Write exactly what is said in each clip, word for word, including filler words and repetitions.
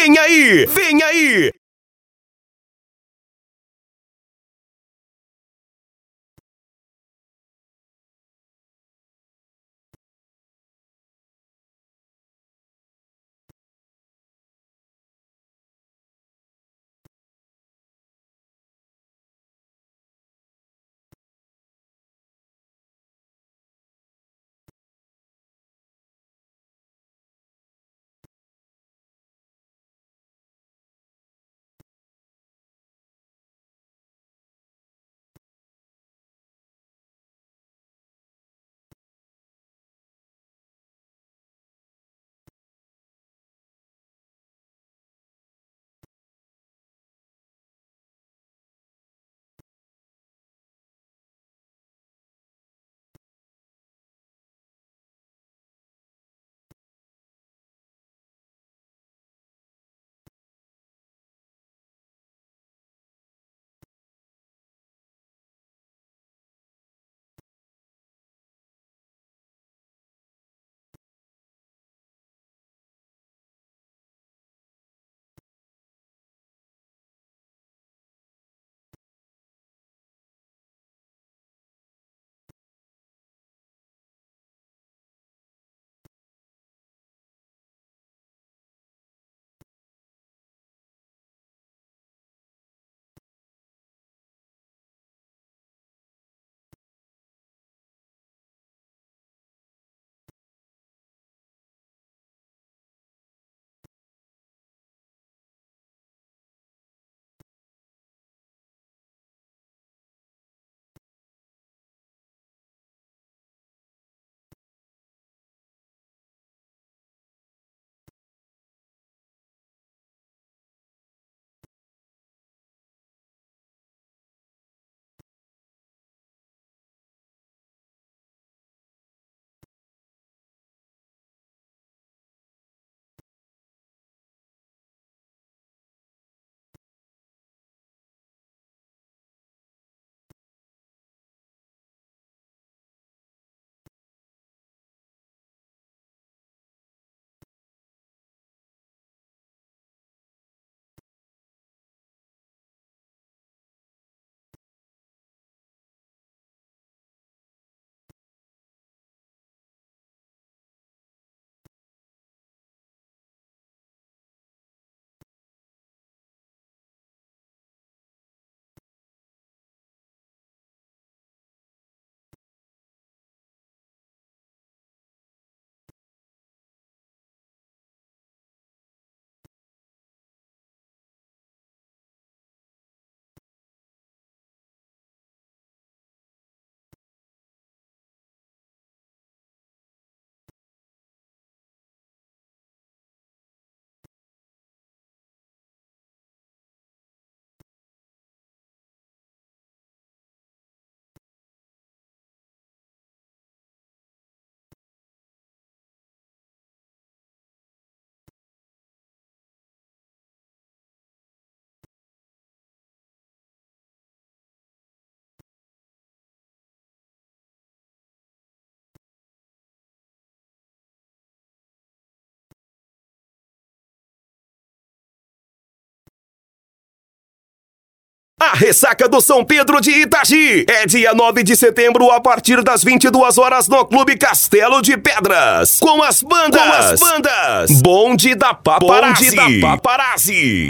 Vem aí, vem aí! A ressaca do São Pedro de Itagi é dia nove de setembro a partir das vinte e duas horas no Clube Castelo de Pedras. Com as bandas, com as bandas Bonde da Paparazzi, Bonde da Paparazzi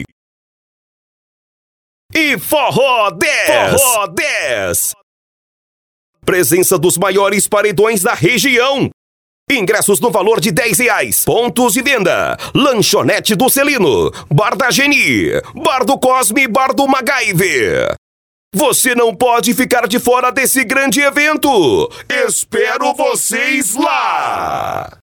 e Forró dez. Forró dez. Presença dos maiores paredões da região. Ingressos no valor de dez reais. Pontos de venda: Lanchonete do Celino, Bar da Geni, Bar do Cosme e Bar do MacGyver. Você não pode ficar de fora desse grande evento. Espero vocês lá!